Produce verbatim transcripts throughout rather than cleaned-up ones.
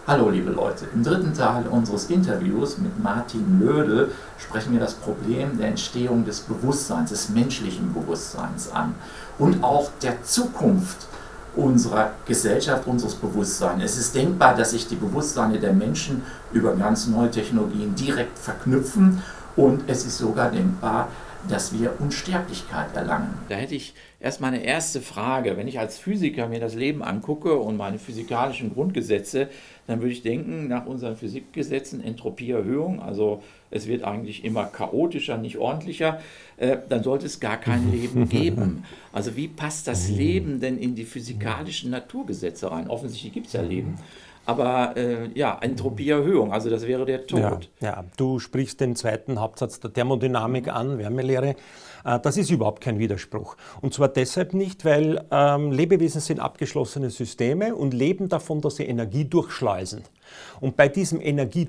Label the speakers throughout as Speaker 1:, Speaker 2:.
Speaker 1: Hallo liebe Leute, im dritten Teil unseres Interviews mit Martin Lödel sprechen wir das Problem der Entstehung des Bewusstseins, des menschlichen Bewusstseins an und auch der Zukunft unserer Gesellschaft, unseres Bewusstseins. Es ist denkbar, dass sich die Bewusstseine der Menschen über ganz neue Technologien direkt verknüpfen und es ist sogar denkbar, dass wir Unsterblichkeit erlangen. Da hätte ich erst mal eine erste Frage. Wenn ich als Physiker mir das Leben angucke und meine physikalischen Grundgesetze, dann würde ich denken, nach unseren Physikgesetzen, Entropieerhöhung, also es wird eigentlich immer chaotischer, nicht ordentlicher, äh, dann sollte es gar kein Leben geben. Also wie passt das Leben denn in die physikalischen Naturgesetze rein? Offensichtlich gibt es ja Leben. Aber äh, ja, Entropieerhöhung, also das wäre der Tod.
Speaker 2: Ja, ja, du sprichst den zweiten Hauptsatz der Thermodynamik an, Wärmelehre. Äh, das ist überhaupt kein Widerspruch. Und zwar deshalb nicht, weil ähm, Lebewesen sind abgeschlossene Systeme und leben davon, dass sie Energie durchschleusen. Und bei diesem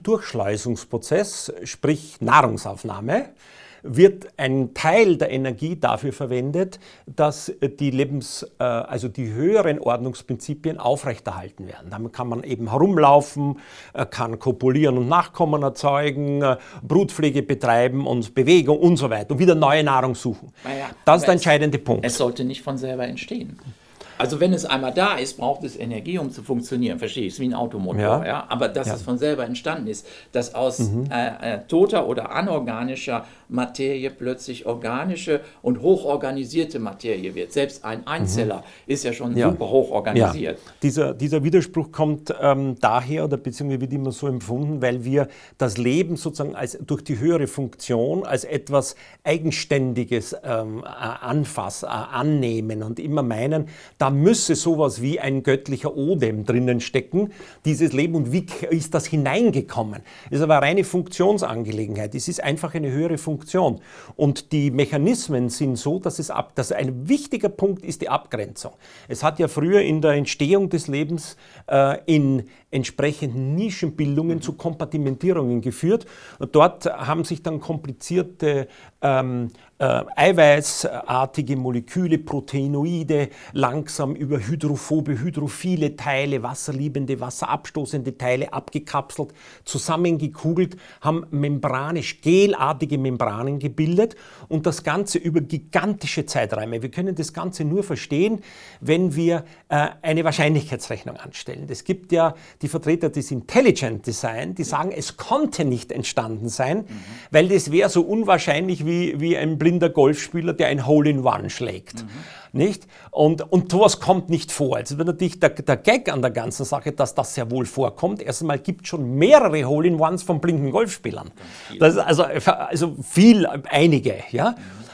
Speaker 2: Energiedurchschleusungsprozess, sprich Nahrungsaufnahme, wird ein Teil der Energie dafür verwendet, dass die Lebens, äh, also die höheren Ordnungsprinzipien aufrechterhalten werden. Damit kann man eben herumlaufen, äh, kann kopulieren und Nachkommen erzeugen, äh, Brutpflege betreiben und Bewegung und so weiter und wieder neue Nahrung suchen.
Speaker 1: Ja,
Speaker 2: das ist der entscheidende Punkt.
Speaker 1: Es sollte nicht von selber entstehen. Also wenn es einmal da ist, braucht es Energie, um zu funktionieren. Verstehe ich, es ist wie ein Automotor. Ja. Ja? Aber dass ja. es von selber entstanden ist, dass aus mhm. äh, äh, toter oder anorganischer Materie plötzlich organische und hochorganisierte Materie wird. Selbst ein Einzeller mhm. ist ja schon ja. super hoch organisiert.
Speaker 2: Ja. Dieser, dieser Widerspruch kommt ähm, daher, oder beziehungsweise wird immer so empfunden, weil wir das Leben sozusagen als, durch die höhere Funktion als etwas Eigenständiges ähm, anfassen, äh, annehmen und immer meinen, da müsse sowas wie ein göttlicher Odem drinnen stecken, dieses Leben. Und wie ist das hineingekommen? Das ist aber eine reine Funktionsangelegenheit. Es ist einfach eine höhere Funktion. Und die Mechanismen sind so, dass es ab, dass ein wichtiger Punkt ist die Abgrenzung. Es hat ja früher in der Entstehung des Lebens äh, in entsprechenden Nischenbildungen zu Kompartimentierungen geführt. Und dort haben sich dann komplizierte ähm, äh, eiweißartige Moleküle, Proteinoide, langsam über hydrophobe, hydrophile Teile, wasserliebende, wasserabstoßende Teile abgekapselt, zusammengekugelt, haben membranisch, gelartige Membranen gebildet und das Ganze über gigantische Zeiträume. Wir können das Ganze nur verstehen, wenn wir äh, eine Wahrscheinlichkeitsrechnung anstellen. Es gibt ja die Vertreter des Intelligent Design, die sagen, es konnte nicht entstanden sein, mhm. weil das wäre so unwahrscheinlich wie, wie ein blinder Golfspieler, der ein Hole-in-One schlägt. Mhm. Nicht? Und, und sowas kommt nicht vor. Also natürlich der, der Gag an der ganzen Sache, dass das sehr wohl vorkommt. Erst einmal gibt es schon mehrere Hole-in-Ones von blinden Golfspielern. Das ist also, also viel, einige. Ja? Mhm.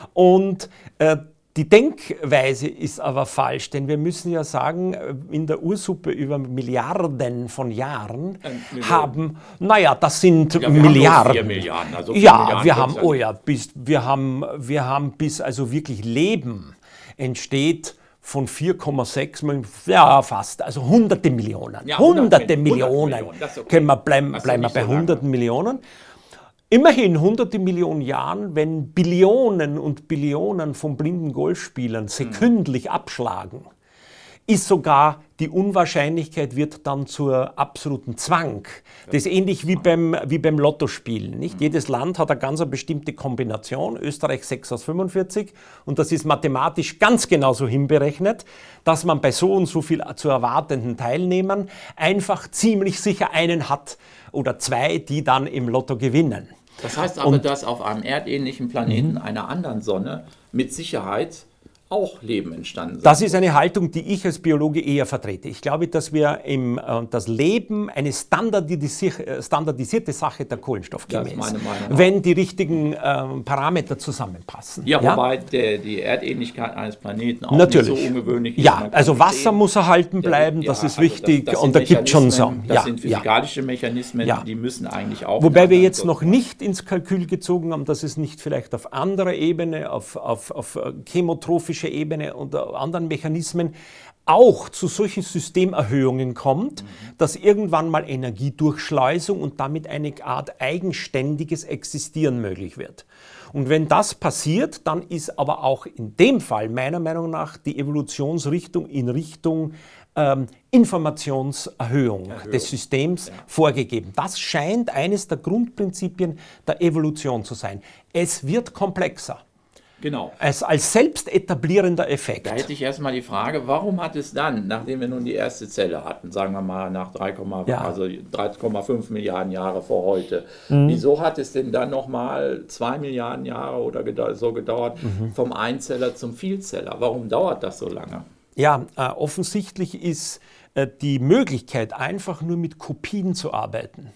Speaker 2: Und äh, die Denkweise ist aber falsch, denn wir müssen ja sagen, in der Ursuppe über Milliarden von Jahren äh, haben, naja, das sind ja, wir Milliarden. Haben vier Milliarden. Also vier ja, Milliarden wir haben, oh ja, bis, wir haben, wir haben bis also wirklich Leben entsteht von vier Komma sechs Millionen, ja fast, also hunderte Millionen, ja, hunderte Millionen, Millionen. Okay. Können wir bleiben, bleiben wir bei so hunderten Millionen. Immerhin hunderte Millionen Jahren, wenn Billionen und Billionen von blinden Golfspielern sekündlich abschlagen, ist sogar die Unwahrscheinlichkeit wird dann zur absoluten Zwang. Das ist ähnlich wie beim, wie beim Lottospielen. Nicht? Jedes Land hat eine ganz eine bestimmte Kombination, Österreich sechs aus fünfundvierzig, und das ist mathematisch ganz genauso hinberechnet, dass man bei so und so viel zu erwartenden Teilnehmern einfach ziemlich sicher einen hat oder zwei, die dann im Lotto gewinnen.
Speaker 1: Das heißt aber, und, dass auf einem erdähnlichen Planeten mhm. einer anderen Sonne mit Sicherheit auch Leben entstanden sind.
Speaker 2: Das ist eine Haltung, die ich als Biologe eher vertrete. Ich glaube, dass wir im, äh, das Leben eine standardisier- standardisierte Sache der Kohlenstoffchemie ist, wenn die richtigen äh, Parameter zusammenpassen.
Speaker 1: Ja, ja? Wobei der, die Erdähnlichkeit eines Planeten auch Natürlich. nicht so ungewöhnlich ist.
Speaker 2: Ja, also Wasser sehen. muss erhalten bleiben, ja, das ist also wichtig, das, das und da gibt es schon so.
Speaker 1: Das
Speaker 2: ja,
Speaker 1: sind physikalische ja. Mechanismen, ja. die müssen eigentlich auch...
Speaker 2: Wobei wir jetzt noch nicht ins Kalkül gezogen haben, dass es nicht vielleicht auf anderer Ebene, auf, auf, auf chemotrophischer Ebene und anderen Mechanismen auch zu solchen Systemerhöhungen kommt, mhm. dass irgendwann mal Energiedurchschleusung und damit eine Art eigenständiges Existieren möglich wird. Und wenn das passiert, dann ist aber auch in dem Fall meiner Meinung nach die Evolutionsrichtung in Richtung ähm, Informationserhöhung
Speaker 1: Erhöhung.
Speaker 2: des Systems
Speaker 1: Ja.
Speaker 2: vorgegeben. Das scheint eines der Grundprinzipien der Evolution zu sein. Es wird komplexer.
Speaker 1: Genau.
Speaker 2: Als, als selbst etablierender Effekt.
Speaker 1: Da hätte ich erstmal die Frage, warum hat es dann, nachdem wir nun die erste Zelle hatten, sagen wir mal nach drei,
Speaker 2: Ja.
Speaker 1: also drei Komma fünf Milliarden Jahre vor heute,
Speaker 2: Mhm.
Speaker 1: wieso hat es denn dann nochmal zwei Milliarden Jahre oder gedau- so gedauert
Speaker 2: Mhm.
Speaker 1: vom Einzeller zum Vielzeller? Warum dauert das so lange?
Speaker 2: Ja, äh, offensichtlich ist äh, die Möglichkeit, einfach nur mit Kopien zu arbeiten,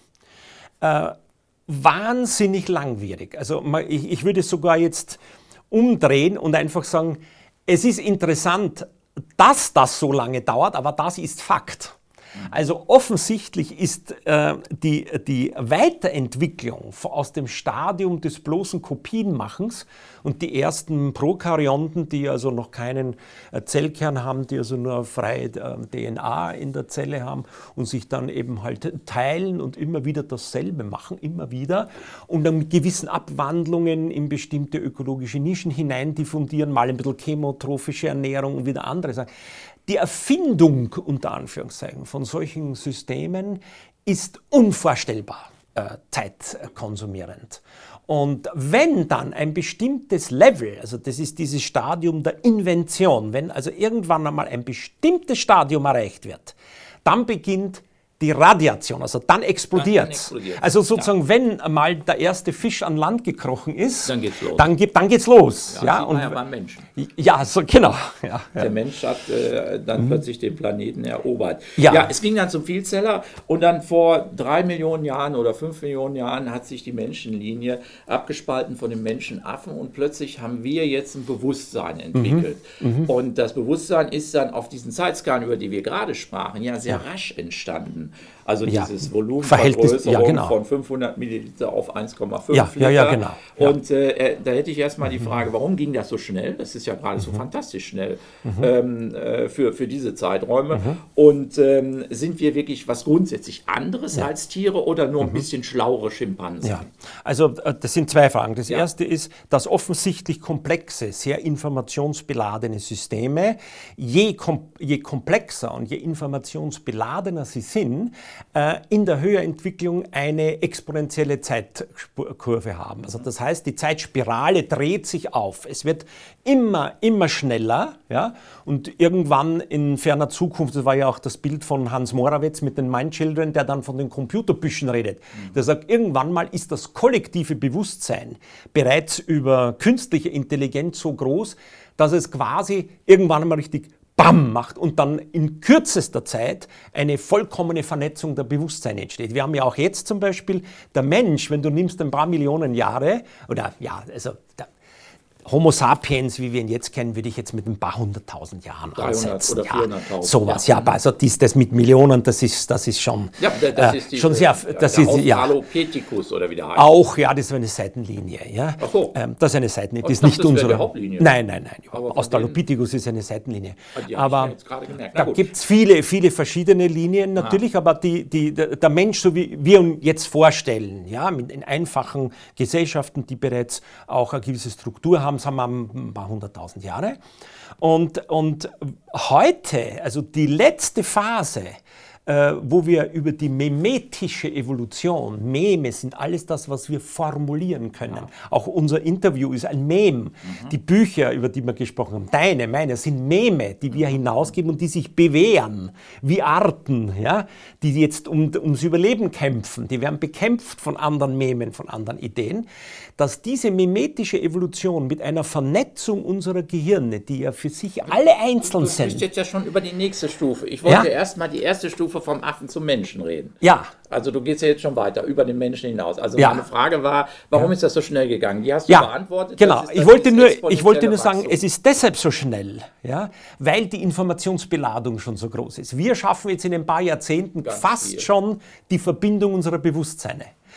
Speaker 2: äh, wahnsinnig langwierig. Also man, ich, ich würde sogar jetzt umdrehen und einfach sagen, es ist interessant, dass das so lange dauert, aber das ist Fakt. Also offensichtlich ist äh, die, die Weiterentwicklung aus dem Stadium des bloßen Kopienmachens und die ersten Prokaryonten, die also noch keinen äh, Zellkern haben, die also nur freie äh, D N A in der Zelle haben und sich dann eben halt teilen und immer wieder dasselbe machen, immer wieder und dann mit gewissen Abwandlungen in bestimmte ökologische Nischen hinein diffundieren, mal ein bisschen chemotrophische Ernährung und wieder andere Sachen. Die Erfindung, unter Anführungszeichen, von solchen Systemen ist unvorstellbar äh, zeitkonsumierend. Und wenn dann ein bestimmtes Level, also das ist dieses Stadium der Invention, wenn also irgendwann einmal ein bestimmtes Stadium erreicht wird, dann beginnt die Radiation, also dann explodiert es. Also sozusagen, ja. wenn mal der erste Fisch an Land gekrochen ist,
Speaker 1: dann geht's los.
Speaker 2: Dann, geht, dann geht's los.
Speaker 1: Ja,
Speaker 2: ja,
Speaker 1: und ja beim Menschen.
Speaker 2: Ja, so, genau. Ja,
Speaker 1: Der
Speaker 2: ja.
Speaker 1: Mensch hat äh, dann mhm. plötzlich den Planeten erobert.
Speaker 2: Ja.
Speaker 1: ja, es ging dann zum Vielzeller und dann vor drei Millionen Jahren oder fünf Millionen Jahren hat sich die Menschenlinie abgespalten von den Menschenaffen und plötzlich haben wir jetzt ein Bewusstsein entwickelt. Mhm. Mhm. Und das Bewusstsein ist dann auf diesen Zeitskalen, über die wir gerade sprachen, ja sehr ja. rasch entstanden. Also
Speaker 2: ja.
Speaker 1: dieses Volumenvergrößerung
Speaker 2: ja, genau.
Speaker 1: von fünfhundert Milliliter auf eins Komma fünf
Speaker 2: ja,
Speaker 1: Liter.
Speaker 2: Ja, ja, genau. Ja.
Speaker 1: Und äh, da hätte ich erstmal die Frage, warum ging das so schnell? Das ist ja gerade mhm. so fantastisch schnell mhm. ähm, äh, für, für diese Zeiträume. Mhm. Und ähm, sind wir wirklich was grundsätzlich anderes ja. als Tiere oder nur ein bisschen schlauere Schimpansen?
Speaker 2: Ja. Also das sind zwei Fragen. Das
Speaker 1: ja.
Speaker 2: erste ist, dass offensichtlich komplexe, sehr informationsbeladene Systeme, je, kom je komplexer und je informationsbeladener sie sind, in der Höherentwicklung eine exponentielle Zeitkurve haben. Also das heißt, die Zeitspirale dreht sich auf. Es wird immer, immer schneller, ja, und irgendwann in ferner Zukunft, das war ja auch das Bild von Hans Morawetz mit den Mind Children, der dann von den Computerbüschen redet. Mhm. Der sagt, irgendwann mal ist das kollektive Bewusstsein bereits über künstliche Intelligenz so groß, dass es quasi irgendwann mal richtig BAM macht und dann in kürzester Zeit eine vollkommene Vernetzung der Bewusstseine entsteht. Wir haben ja auch jetzt zum Beispiel, der Mensch, wenn du nimmst ein paar Millionen Jahre, oder ja, also der Homo sapiens, wie wir ihn jetzt kennen, würde ich jetzt mit ein paar hunderttausend Jahren ansetzen.
Speaker 1: Oder vierhunderttausend.
Speaker 2: Ja, sowas, ja, aber also dies, das mit Millionen, das ist, das ist schon,
Speaker 1: ja, das ist die,
Speaker 2: äh, schon sehr, das ist, ja.
Speaker 1: Australopithecus oder wie der heißt.
Speaker 2: Auch, ja, das ist eine Seitenlinie, ja.
Speaker 1: Ach so.
Speaker 2: Ähm, das ist eine Seitenlinie, das ist
Speaker 1: dachte,
Speaker 2: nicht
Speaker 1: das
Speaker 2: unsere.
Speaker 1: Die Hauptlinie.
Speaker 2: Nein, nein, nein.
Speaker 1: Aber
Speaker 2: Australopithecus ist eine Seitenlinie.
Speaker 1: Die
Speaker 2: aber
Speaker 1: ich jetzt gemerkt.
Speaker 2: da gibt es viele, viele verschiedene Linien natürlich, ah. aber die, die, der Mensch, so wie wir uns jetzt vorstellen, ja, mit in einfachen Gesellschaften, die bereits auch eine gewisse Struktur haben, sagen wir ein paar hunderttausend Jahre. Und, und heute, also die letzte Phase, äh, wo wir über die memetische Evolution, Meme sind alles das, was wir formulieren können. Ja. Auch unser Interview ist ein Meme. Mhm. Die Bücher, über die wir gesprochen haben, deine, meine, sind Meme, die wir hinausgeben und die sich bewähren, wie Arten, ja, die jetzt um, ums Überleben kämpfen. Die werden bekämpft von anderen Memen, von anderen Ideen. Dass diese memetische Evolution mit einer Vernetzung unserer Gehirne, die ja für sich alle einzeln sind.
Speaker 1: Du sprichst jetzt ja schon über die nächste Stufe. Ich wollte
Speaker 2: ja?
Speaker 1: erst mal die erste Stufe vom Affen zum Menschen reden.
Speaker 2: Ja.
Speaker 1: Also du gehst ja jetzt schon weiter, über den Menschen hinaus. Also
Speaker 2: ja.
Speaker 1: meine Frage war, warum ja. ist das so schnell gegangen? Die hast du
Speaker 2: ja.
Speaker 1: beantwortet.
Speaker 2: Genau,
Speaker 1: das
Speaker 2: ich, wollte nur, ich wollte nur sagen, Wachstum. Es ist deshalb so schnell, ja, weil die Informationsbeladung schon so groß ist. Wir schaffen jetzt in ein paar Jahrzehnten Ganz fast viel. schon die Verbindung unserer Bewusstseine.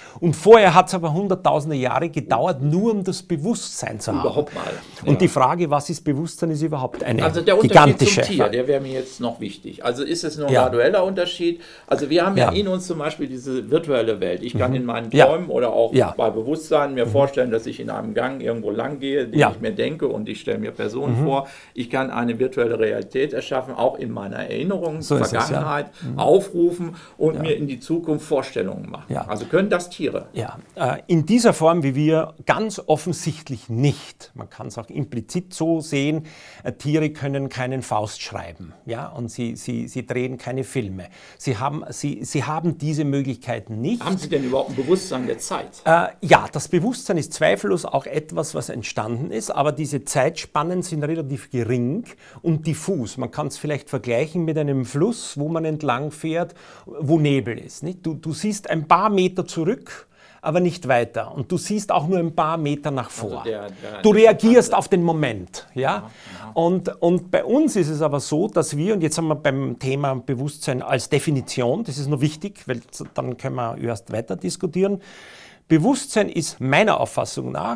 Speaker 2: Und vorher hat es aber hunderttausende Jahre gedauert, nur um das Bewusstsein zu haben.
Speaker 1: Überhaupt mal.
Speaker 2: Und
Speaker 1: Ja.
Speaker 2: die Frage, was ist Bewusstsein, ist überhaupt eine
Speaker 1: Also der Unterschied
Speaker 2: gigantische
Speaker 1: zum Tier, der wäre mir jetzt noch wichtig. Also ist es nur ein
Speaker 2: Ja.
Speaker 1: gradueller Unterschied? Also wir haben ja,
Speaker 2: Ja.
Speaker 1: in uns zum Beispiel diese virtuelle Welt. Ich kann
Speaker 2: Mhm.
Speaker 1: in meinen
Speaker 2: Ja.
Speaker 1: Träumen oder auch
Speaker 2: Ja.
Speaker 1: bei Bewusstsein mir vorstellen, dass ich in einem Gang irgendwo lang gehe, den
Speaker 2: Ja.
Speaker 1: ich mir denke und ich stelle mir Personen
Speaker 2: Mhm.
Speaker 1: vor. Ich kann eine virtuelle Realität erschaffen, auch in meiner Erinnerung,
Speaker 2: So ist es, ja.
Speaker 1: Vergangenheit aufrufen und
Speaker 2: Ja.
Speaker 1: mir in die Zukunft Vorstellungen machen.
Speaker 2: Ja.
Speaker 1: Also können das Tiere?
Speaker 2: Ja, äh, in dieser Form wie wir ganz offensichtlich nicht. Man kann es auch implizit so sehen, äh, Tiere können keinen Faust schreiben, ja, und sie, sie, sie drehen keine Filme. Sie haben, sie, sie haben diese Möglichkeiten nicht.
Speaker 1: Haben Sie denn überhaupt ein Bewusstsein der Zeit?
Speaker 2: Äh, ja, das Bewusstsein ist zweifellos auch etwas, was entstanden ist, aber diese Zeitspannen sind relativ gering und diffus. Man kann es vielleicht vergleichen mit einem Fluss, wo man entlang fährt, wo Nebel ist. Nicht? Du, du siehst ein paar Meter zurück, aber nicht weiter. Und du siehst auch nur ein paar Meter nach vor.
Speaker 1: Also der, der,
Speaker 2: du
Speaker 1: der
Speaker 2: reagierst
Speaker 1: Bekannte.
Speaker 2: auf den Moment. Ja?
Speaker 1: Ja, ja.
Speaker 2: Und, und bei uns ist es aber so, dass wir, und jetzt sind wir beim Thema Bewusstsein als Definition, das ist nur wichtig, weil dann können wir erst weiter diskutieren. Bewusstsein ist meiner Auffassung nach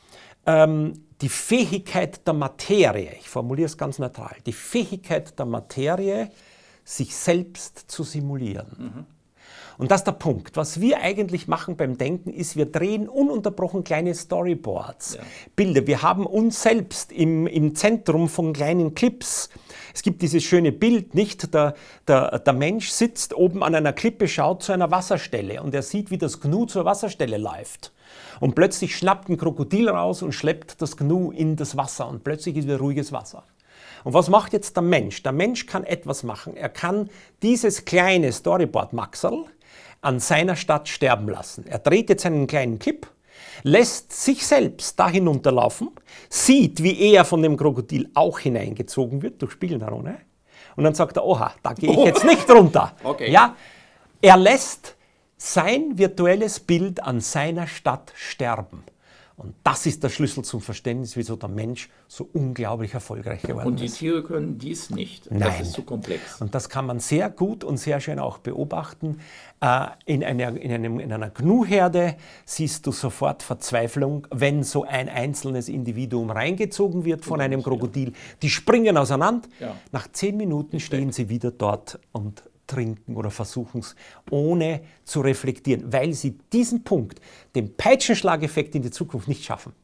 Speaker 2: ähm, die Fähigkeit der Materie, ich formuliere es ganz neutral, die Fähigkeit der Materie, sich selbst zu simulieren.
Speaker 1: Mhm.
Speaker 2: Und das ist der Punkt. Was wir eigentlich machen beim Denken ist, wir drehen ununterbrochen kleine Storyboards,
Speaker 1: Ja.
Speaker 2: Bilder. Wir haben uns selbst im, im Zentrum von kleinen Clips. Es gibt dieses schöne Bild, nicht? Der, der, der Mensch sitzt oben an einer Klippe, schaut zu einer Wasserstelle und er sieht, wie das Gnu zur Wasserstelle läuft. Und plötzlich schnappt ein Krokodil raus und schleppt das Gnu in das Wasser und plötzlich ist wieder ruhiges Wasser. Und was macht jetzt der Mensch? Der Mensch kann etwas machen. Er kann dieses kleine Storyboard-Maxerl an seiner Stadt sterben lassen. Er dreht jetzt einen kleinen Clip, lässt sich selbst da hinunterlaufen, sieht, wie er von dem Krokodil auch hineingezogen wird durch Spiegelneurone und dann sagt er, oha, da gehe ich jetzt nicht runter.
Speaker 1: Okay.
Speaker 2: Ja, er lässt sein virtuelles Bild an seiner Stadt sterben. Und das ist der Schlüssel zum Verständnis, wieso der Mensch so unglaublich erfolgreich geworden
Speaker 1: Und die
Speaker 2: ist.
Speaker 1: Tiere können dies nicht. Das
Speaker 2: Nein.
Speaker 1: ist zu komplex.
Speaker 2: Und das kann man sehr gut und sehr schön auch beobachten. Äh, in, einer, in, einem, in einer Gnu-Herde siehst du sofort Verzweiflung, wenn so ein einzelnes Individuum reingezogen wird von einem Krokodil. Die springen auseinander.
Speaker 1: Ja.
Speaker 2: Nach zehn Minuten stehen sie wieder dort und trinken oder versuchen es, ohne zu reflektieren, weil sie diesen Punkt, den Peitschenschlageffekt in die Zukunft nicht schaffen.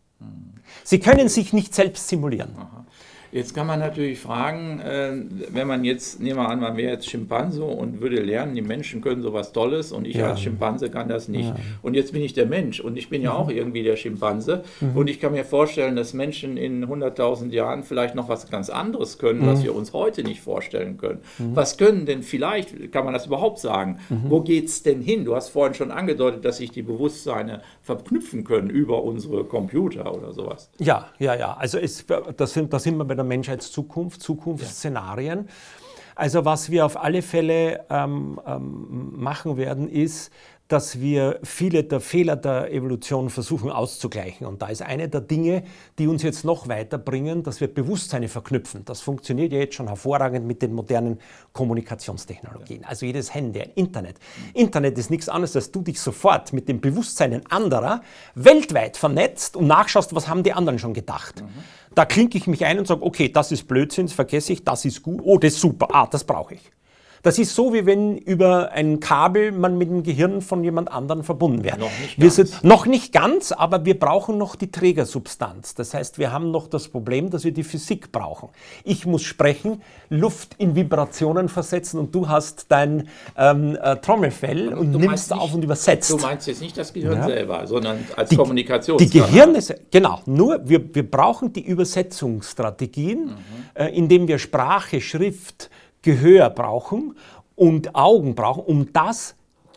Speaker 2: Sie können sich nicht selbst simulieren.
Speaker 1: Aha. Jetzt kann man natürlich fragen, äh, wenn man jetzt, nehmen wir an, man wäre jetzt Schimpanse und würde lernen, die Menschen können sowas Tolles und ich
Speaker 2: Ja.
Speaker 1: als Schimpanse kann das nicht.
Speaker 2: Ja.
Speaker 1: Und jetzt bin ich der Mensch und ich bin ja auch irgendwie der Schimpanse und ich kann mir vorstellen, dass Menschen in hunderttausend Jahren vielleicht noch was ganz anderes können, was wir uns heute nicht vorstellen können. Was können denn vielleicht, kann man das überhaupt sagen, wo geht es denn hin? Du hast vorhin schon angedeutet, dass sich die Bewusstseine verknüpfen können über unsere Computer oder sowas.
Speaker 2: Ja, ja, ja. Also es, das sind, da sind wir bei der Menschheitszukunft, Zukunftsszenarien. Also was wir auf alle Fälle ähm, ähm, machen werden, ist, dass wir viele der Fehler der Evolution versuchen auszugleichen. Und da ist eine der Dinge, die uns jetzt noch weiterbringen, dass wir Bewusstseine verknüpfen. Das funktioniert ja jetzt schon hervorragend mit den modernen Kommunikationstechnologien. Also jedes Handy, ein Internet. Internet ist nichts anderes, als du dich sofort mit den Bewusstseinen anderer weltweit vernetzt und nachschaust, was haben die anderen schon gedacht. Mhm. Da klinke ich mich ein und sage, okay, das ist Blödsinn, das vergesse ich, das ist gut, oh, das ist super, ah, das brauche ich. Das ist so, wie wenn über ein Kabel man mit dem Gehirn von jemand anderem verbunden wäre.
Speaker 1: Noch nicht
Speaker 2: wir
Speaker 1: ganz.
Speaker 2: sind noch nicht ganz, aber wir brauchen noch die Trägersubstanz. Das heißt, wir haben noch das Problem, dass wir die Physik brauchen. Ich muss sprechen, Luft in Vibrationen versetzen und du hast dein ähm, äh, Trommelfell und
Speaker 1: Du
Speaker 2: nimmst
Speaker 1: meinst
Speaker 2: auf
Speaker 1: nicht-
Speaker 2: und übersetzt.
Speaker 1: Du meinst jetzt nicht das Gehirn
Speaker 2: Ja.
Speaker 1: selber, sondern als
Speaker 2: Die,
Speaker 1: Kommunikationskanal.
Speaker 2: die Gehirne, genau, nur wir, wir brauchen die Übersetzungsstrategien,
Speaker 1: Mhm.
Speaker 2: äh, indem wir Sprache, Schrift, Gehör brauchen und Augen brauchen, um das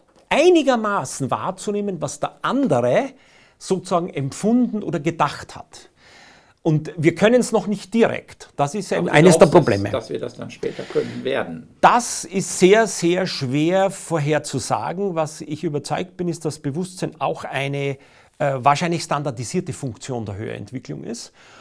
Speaker 2: einigermaßen wahrzunehmen, was der andere sozusagen empfunden oder gedacht hat. Und wir können es noch nicht direkt. Das ist ein,
Speaker 1: Aber du
Speaker 2: eines der
Speaker 1: glaubst,
Speaker 2: Probleme.
Speaker 1: Dass, dass wir das dann später können werden.
Speaker 2: Das ist sehr, sehr schwer vorherzusagen. Was ich überzeugt bin, ist, dass Bewusstsein auch eine äh, wahrscheinlich standardisierte Funktion der Höherentwicklung ist.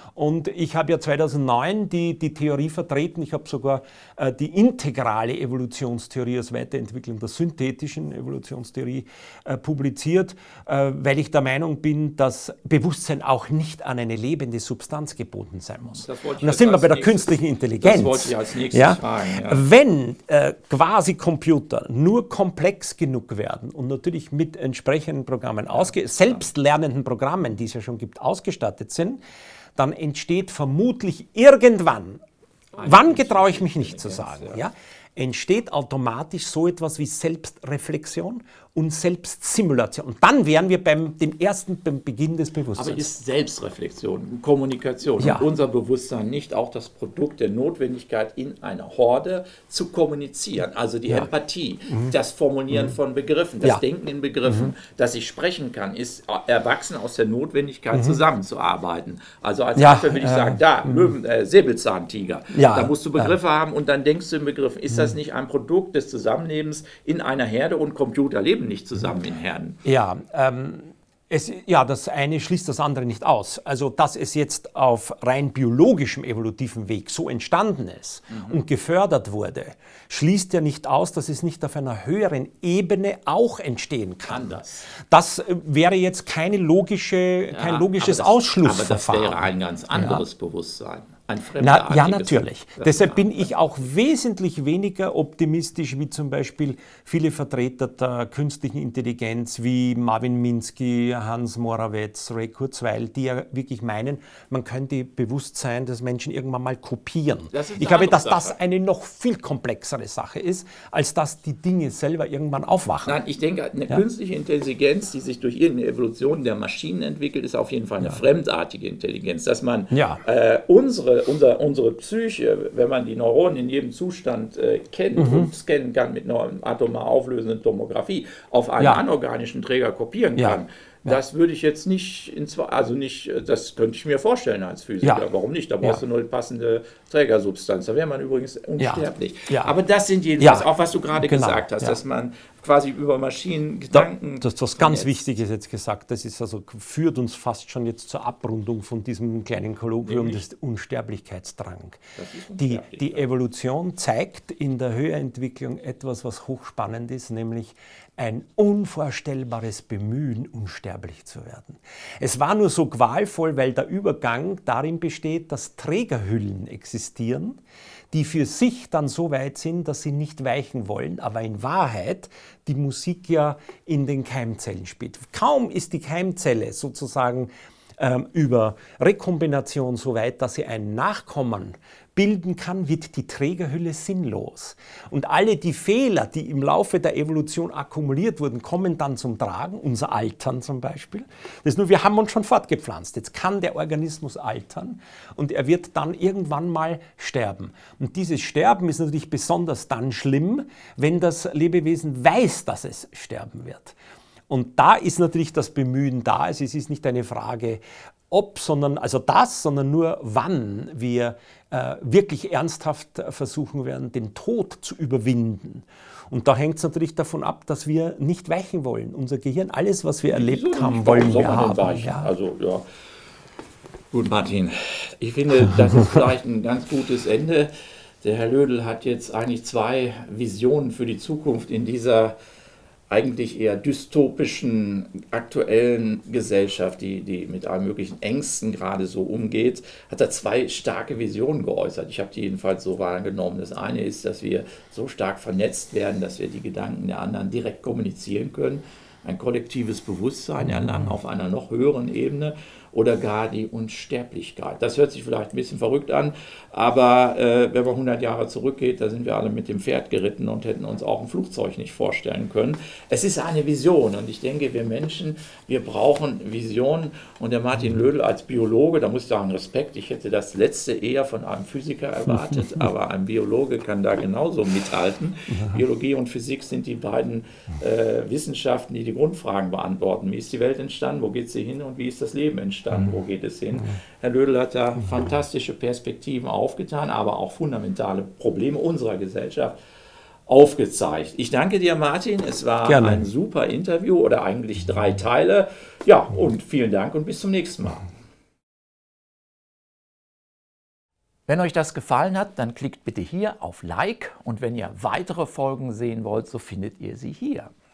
Speaker 2: Und ich habe ja zweitausendneun die, die Theorie vertreten, ich habe sogar äh, die integrale Evolutionstheorie als Weiterentwicklung der synthetischen Evolutionstheorie äh, publiziert, äh, weil ich der Meinung bin, dass Bewusstsein auch nicht an eine lebende Substanz gebunden sein muss. Und da sind wir bei der nächstes, künstlichen Intelligenz. Das
Speaker 1: wollte ich als nächstes
Speaker 2: ja?
Speaker 1: fragen. Ja.
Speaker 2: Wenn äh, quasi Computer nur komplex genug werden und natürlich mit entsprechenden Programmen, ausge- selbstlernenden Programmen, die es ja schon gibt, ausgestattet sind, dann entsteht vermutlich irgendwann, Eine wann getraue ich mich nicht zu sagen, ja. Ja, entsteht automatisch so etwas wie Selbstreflexion und Selbstsimulation. Und dann wären wir beim dem ersten beim Beginn des Bewusstseins.
Speaker 1: Aber ist Selbstreflexion, Kommunikation
Speaker 2: ja.
Speaker 1: und unser Bewusstsein nicht auch das Produkt der Notwendigkeit, in einer Horde zu kommunizieren? Also die ja. Empathie, mhm. das Formulieren mhm. von Begriffen, das ja. Denken in Begriffen, mhm. dass ich sprechen kann, ist erwachsen aus der Notwendigkeit, mhm. zusammenzuarbeiten. Also als
Speaker 2: ja,
Speaker 1: Beispiel will ich sagen, da, Löwen, äh, Säbelzahntiger,
Speaker 2: ja,
Speaker 1: da musst du Begriffe
Speaker 2: ja.
Speaker 1: haben und dann denkst du in Begriffen. Ist das nicht ein Produkt des Zusammenlebens in einer Herde, und Computer leben nicht zusammen in Herden?
Speaker 2: Ja, ähm, es, ja, das eine schließt das andere nicht aus. Also, dass es jetzt auf rein biologischem evolutiven Weg so entstanden ist mhm. und gefördert wurde, schließt ja nicht aus, dass es nicht auf einer höheren Ebene auch entstehen kann.
Speaker 1: Anders.
Speaker 2: Das wäre jetzt keine logische, ja, kein logisches
Speaker 1: aber das,
Speaker 2: Ausschlussverfahren.
Speaker 1: Aber das wäre ein ganz anderes ja. Bewusstsein.
Speaker 2: Na, ja, natürlich. Deshalb bin ich auch wesentlich weniger optimistisch wie zum Beispiel viele Vertreter der künstlichen Intelligenz wie Marvin Minsky, Hans Morawetz, Ray Kurzweil, die ja wirklich meinen, man könnte Bewusstsein des Menschen irgendwann mal kopieren. Ich glaube, dass Sache. das eine noch viel komplexere Sache ist, als dass die Dinge selber irgendwann aufwachen.
Speaker 1: Nein, ich denke, eine ja? künstliche Intelligenz, die sich durch irgendeine Evolution der Maschinen entwickelt, ist auf jeden Fall eine ja. fremdartige Intelligenz. Dass man ja. äh, unsere Unser, unsere Psyche, wenn man die Neuronen in jedem Zustand äh, kennt mhm. und scannen kann mit einer atomar auflösenden Tomographie, auf einen ja. anorganischen Träger kopieren ja. kann, ja. das würde ich jetzt nicht, in zwei, also nicht, das könnte ich mir vorstellen als Physiker. Ja. Warum nicht? Da brauchst ja. du nur die passende Trägersubstanz. Da wäre man übrigens unsterblich. Ja. Ja. Aber das sind jedenfalls, ja. auch was du gerade genau. gesagt hast, ja. dass man quasi über Maschinen Gedanken...
Speaker 2: Da, das ist was ganz Wichtiges jetzt gesagt. Das ist also, führt uns fast schon jetzt zur Abrundung von diesem kleinen Kolloquium des Unsterblichkeitsdrang. Die, die Evolution zeigt in der Höherentwicklung etwas, was hochspannend ist, nämlich ein unvorstellbares Bemühen, unsterblich zu werden. Es war nur so qualvoll, weil der Übergang darin besteht, dass Trägerhüllen existieren, die für sich dann so weit sind, dass sie nicht weichen wollen, aber in Wahrheit die Musik ja in den Keimzellen spielt. Kaum ist die Keimzelle sozusagen ähm, über Rekombination so weit, dass sie ein Nachkommen bilden kann, wird die Trägerhülle sinnlos. Und alle die Fehler, die im Laufe der Evolution akkumuliert wurden, kommen dann zum Tragen, unser Altern zum Beispiel. Das ist nur, wir haben uns schon fortgepflanzt. Jetzt kann der Organismus altern und er wird dann irgendwann mal sterben. Und dieses Sterben ist natürlich besonders dann schlimm, wenn das Lebewesen weiß, dass es sterben wird. Und da ist natürlich das Bemühen da. Also es ist nicht eine Frage, ob, sondern, also das, sondern nur wann wir äh, wirklich ernsthaft versuchen werden, den Tod zu überwinden. Und da hängt es natürlich davon ab, dass wir nicht weichen wollen. Unser Gehirn, alles, was wir erlebt Wieso haben, wollen wir haben.
Speaker 1: Ja. Also, ja. Gut, Martin, ich finde, das ist vielleicht ein ganz gutes Ende. Der Herr Lödel hat jetzt eigentlich zwei Visionen für die Zukunft in dieser eigentlich eher dystopischen, aktuellen Gesellschaft, die, die mit allen möglichen Ängsten gerade so umgeht, hat er zwei starke Visionen geäußert. Ich habe die jedenfalls so wahrgenommen. Das eine ist, dass wir so stark vernetzt werden, dass wir die Gedanken der anderen direkt kommunizieren können, ein kollektives Bewusstsein erlangen auf einer noch höheren Ebene oder gar die Unsterblichkeit. Das hört sich vielleicht ein bisschen verrückt an, aber äh, wenn man hundert Jahre zurückgeht, da sind wir alle mit dem Pferd geritten und hätten uns auch ein Flugzeug nicht vorstellen können. Es ist eine Vision und ich denke, wir Menschen, wir brauchen Visionen und der Martin Lödel als Biologe, da muss ich sagen, Respekt, ich hätte das Letzte eher von einem Physiker erwartet, aber ein Biologe kann da genauso mithalten. Biologie und Physik sind die beiden äh, Wissenschaften, die die Grundfragen beantworten. Wie ist die Welt entstanden, wo geht sie hin und wie ist das Leben entstanden? Stand, wo geht es hin? Herr Lödel hat da fantastische Perspektiven aufgetan, aber auch fundamentale Probleme unserer Gesellschaft aufgezeigt. Ich danke dir, Martin. Es war Gerne. ein super Interview oder eigentlich drei Teile. Ja, und vielen Dank und bis zum nächsten Mal. Wenn euch das gefallen hat, dann klickt bitte hier auf Like und wenn ihr weitere Folgen sehen wollt, so findet ihr sie hier.